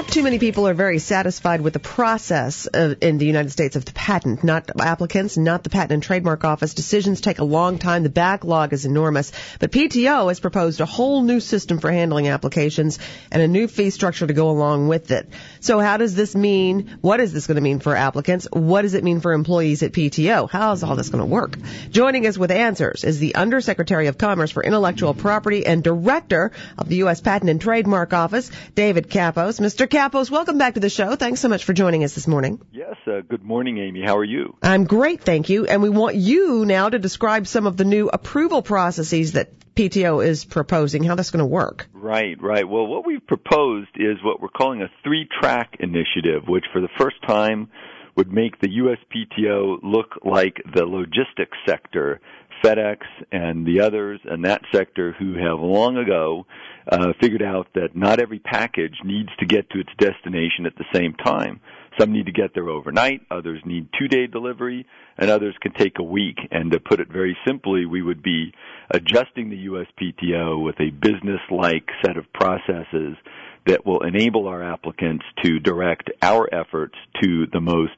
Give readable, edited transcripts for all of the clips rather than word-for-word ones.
Not too many people are very satisfied with the process in the United States of the patent. Not applicants, not the Patent and Trademark Office. Decisions take a long time. The backlog is enormous. But PTO has proposed a whole new system for handling applications and a new fee structure to go along with it. So how does this mean? What is this going to mean for applicants? What does it mean for employees at PTO? How is all this going to work? Joining us with answers is the Undersecretary of Commerce for Intellectual Property and Director of the U.S. Patent and Trademark Office, David Kappos. Mr. Kappos, welcome back to the show. Thanks so much for joining us this morning. Yes, good morning, Amy. How are you? I'm great, thank you. And we want you now to describe some of the new approval processes that PTO is proposing, how that's going to work. Right. Well, what we've proposed is what we're calling a 3-track initiative, which for the first time would make the USPTO look like the logistics sector, FedEx and the others in that sector who have long ago figured out that not every package needs to get to its destination at the same time. Some need to get there overnight, others need 2-day delivery, and others can take a week. And to put it very simply, we would be adjusting the USPTO with a business-like set of processes that will enable our applicants to direct our efforts to the most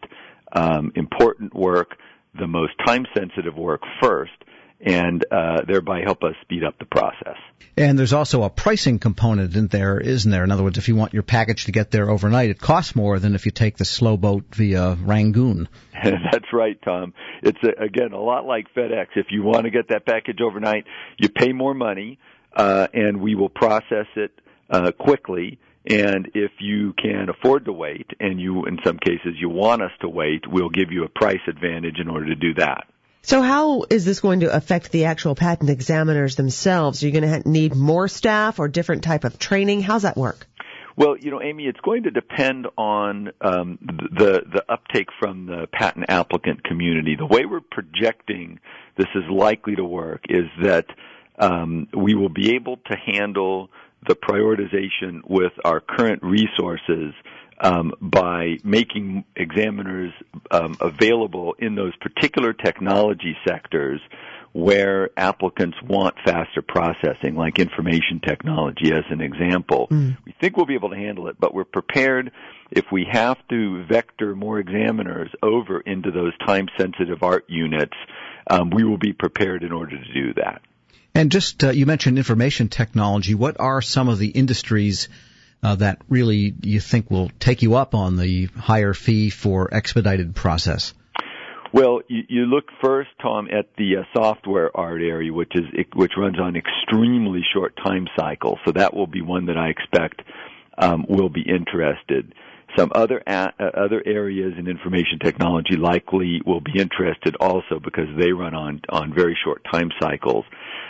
important work, the most time-sensitive work first, and thereby help us speed up the process. And there's also a pricing component in there, isn't there? In other words, if you want your package to get there overnight, it costs more than if you take the slow boat via Rangoon. That's right, Tom. It's, again, a lot like FedEx. If you want to get that package overnight, you pay more money, and we will process it quickly. And if you can afford to wait, and you, in some cases, you want us to wait, we'll give you a price advantage in order to do that. So how is this going to affect the actual patent examiners themselves? Are you going to need more staff or different type of training? How's that work? Well, Amy, it's going to depend on the uptake from the patent applicant community. The way we're projecting this is likely to work is that we will be able to handle the prioritization with our current resources by making examiners available in those particular technology sectors where applicants want faster processing, like information technology as an example. We think we'll be able to handle it, but we're prepared if we have to vector more examiners over into those time-sensitive art units, we will be prepared in order to do that. And just, you mentioned information technology. What are some of the industries that really you think will take you up on the higher fee for expedited process? Well, you look first, Tom, at the software art area, which runs on extremely short time cycles. So that will be one that I expect will be interested. Some other areas in information technology likely will be interested also because they run on very short time cycles.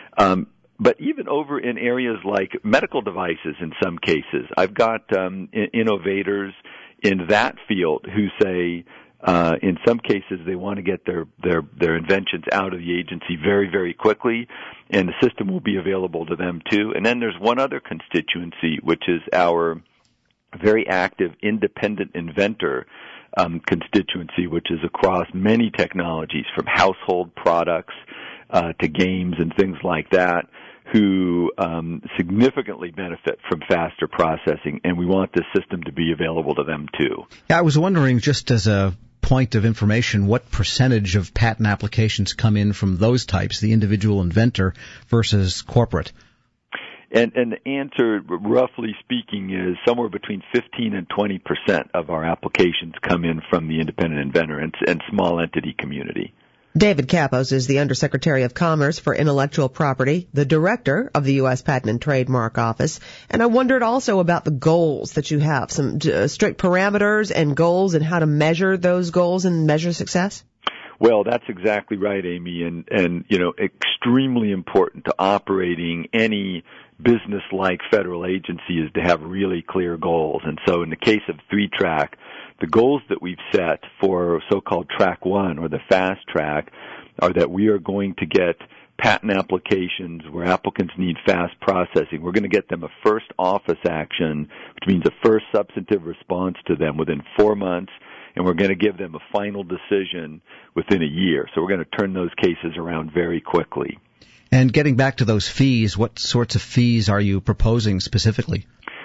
But even over in areas like medical devices in some cases, I've got innovators in that field who say in some cases they want to get their inventions out of the agency very, very quickly, and the system will be available to them too. And then there's one other constituency, which is our very active independent inventor constituency, which is across many technologies from household products to games and things like that, who significantly benefit from faster processing, and we want this system to be available to them too. Yeah, I was wondering, just as a point of information, what percentage of patent applications come in from those types, the individual inventor versus corporate? And the answer, roughly speaking, is somewhere between 15 and 20% of our applications come in from the independent inventor and small entity community. David Kappos is the Undersecretary of Commerce for Intellectual Property, the Director of the U.S. Patent and Trademark Office. And I wondered also about the goals that you have, some strict parameters and goals and how to measure those goals and measure success? Well, that's exactly right, Amy, and extremely important to operating any business-like federal agency is to have really clear goals. And so in the case of 3-track, the goals that we've set for so-called Track 1 or the fast track are that we are going to get patent applications where applicants need fast processing. We're going to get them a first office action, which means a first substantive response to them within 4 months, and we're going to give them a final decision within a year. So we're going to turn those cases around very quickly. And getting back to those fees, what sorts of fees are you proposing specifically?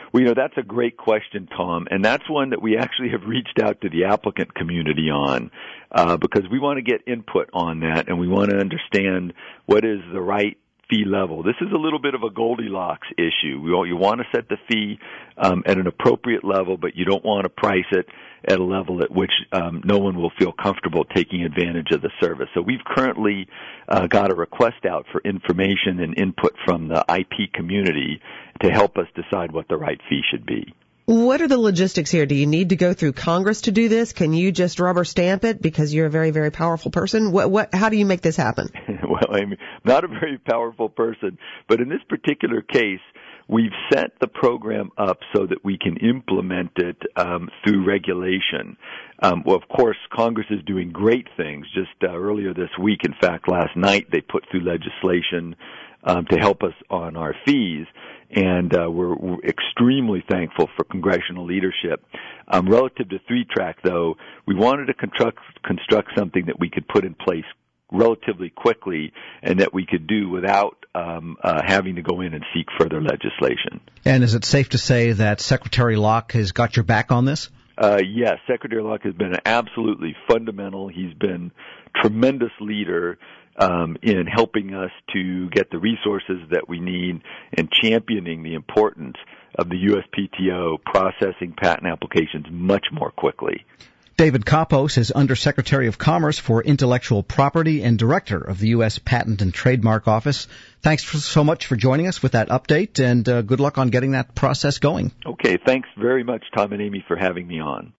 Well, that's a great question, Tom, and that's one that we actually have reached out to the applicant community on, because we want to get input on that, and we want to understand what is the right fee level. This is a little bit of a Goldilocks issue. You want to set the fee at an appropriate level, but you don't want to price it at a level at which no one will feel comfortable taking advantage of the service. So we've currently got a request out for information and input from the IP community to help us decide what the right fee should be. What are the logistics here? Do you need to go through Congress to do this? Can you just rubber stamp it because you're a very, very powerful person? How do you make this happen? Well, I'm not a very powerful person, but in this particular case, we've set the program up so that we can implement it through regulation. Well, of course, Congress is doing great things. Just earlier this week, in fact, last night, they put through legislation to help us on our fees. And we're extremely thankful for congressional leadership. Relative to 3-track, though, we wanted to construct something that we could put in place relatively quickly and that we could do without having to go in and seek further legislation. And is it safe to say that Secretary Locke has got your back on this? Yes, Secretary Locke has been absolutely fundamental. He's been a tremendous leader in helping us to get the resources that we need and championing the importance of the USPTO processing patent applications much more quickly. David Kappos is Undersecretary of Commerce for Intellectual Property and Director of the U.S. Patent and Trademark Office. Thanks so much for joining us with that update, and good luck on getting that process going. Okay, thanks very much, Tom and Amy, for having me on.